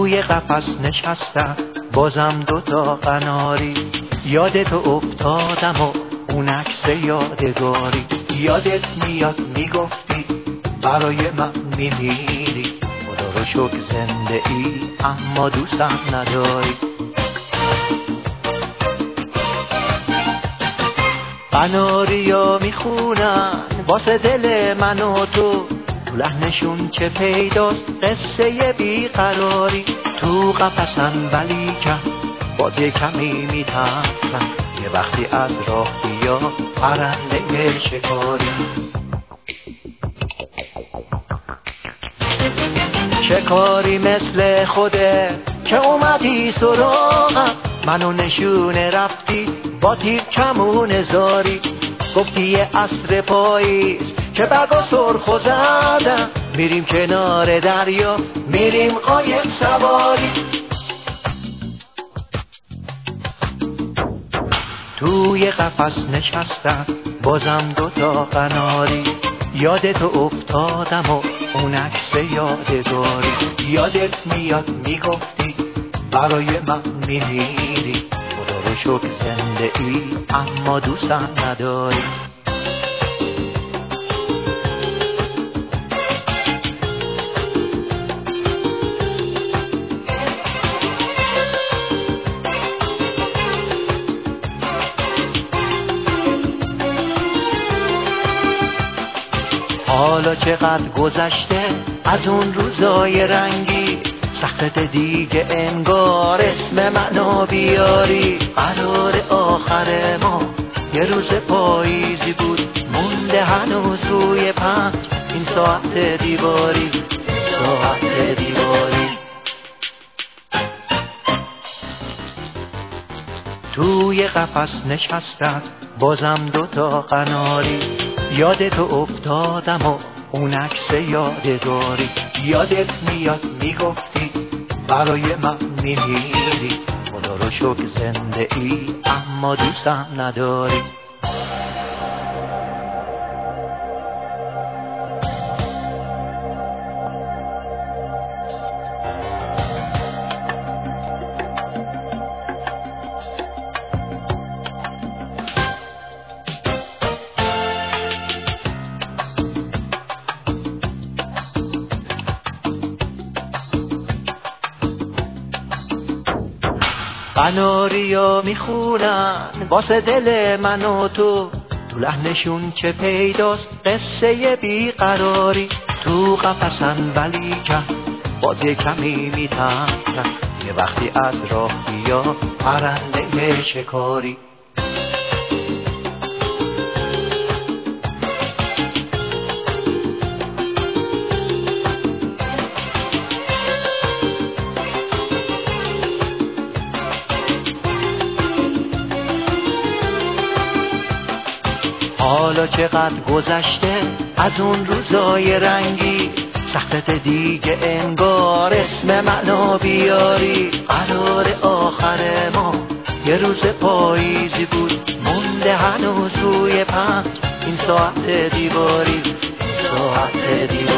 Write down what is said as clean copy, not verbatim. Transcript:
توی قفس نشستم بازم دوتا قناری، یاد تو افتادم و اون عکس یادگاری. یادت میاد میگفتی برای من میمیری، خدا رو شکر زنده ای اما دوستم نداری. قناریا میخونن واسه دل من و تو لحنشون چه پیداست قصه بیقراری. تو قفسن ولی کم باز کمی میترسن، یه وقتی از راه بیا پرنده شکاری. شکاری مثل خوده که اومدی سراغم، منو نشونه رفتی با تیر کمون زاری. گفتی یه عصر پاییز که برگا سرخو زدم، میریم کنار دریا میریم قایق سواری. توی قفس نشستم بازم دوتا قناری، یاد تو افتادم و اون عکس یادگاری. یادت میاد میگفتی برای من میمیری، خدا رو شکر زنده ای اما دوستم نداری. حالا چقدر گذشته از اون روزای رنگی، سخت دیگه انگار اسم منو بیاری. قرار آخر ما یه روز پاییزی بود، مونده هنوز روی پنج این ساعت دیواری، ساعت دیواری. توی قفس نشستم بازم دوتا قناری، یاد تو افتادم و اون عکس یادگاری. یادت میاد میگفتی برای من میمیری، خدا رو شکر زنده ای اما دوستم نداری. قناریا میخونن واسه دل من و تو لحنشون چه پیداست قصه بیقراری. تو قفسن ولی کم باز کمی میترسن، یه وقتی از راه بیا پرنده شکاری. حالا چقدر گذشته از اون روزای رنگی، سخت دیگه انگار اسم منو بیاری. قرار آخر ما یه روز پاییزی بود، مونده هنوز روی پنج این ساعت دیواری، ساعت دیواری.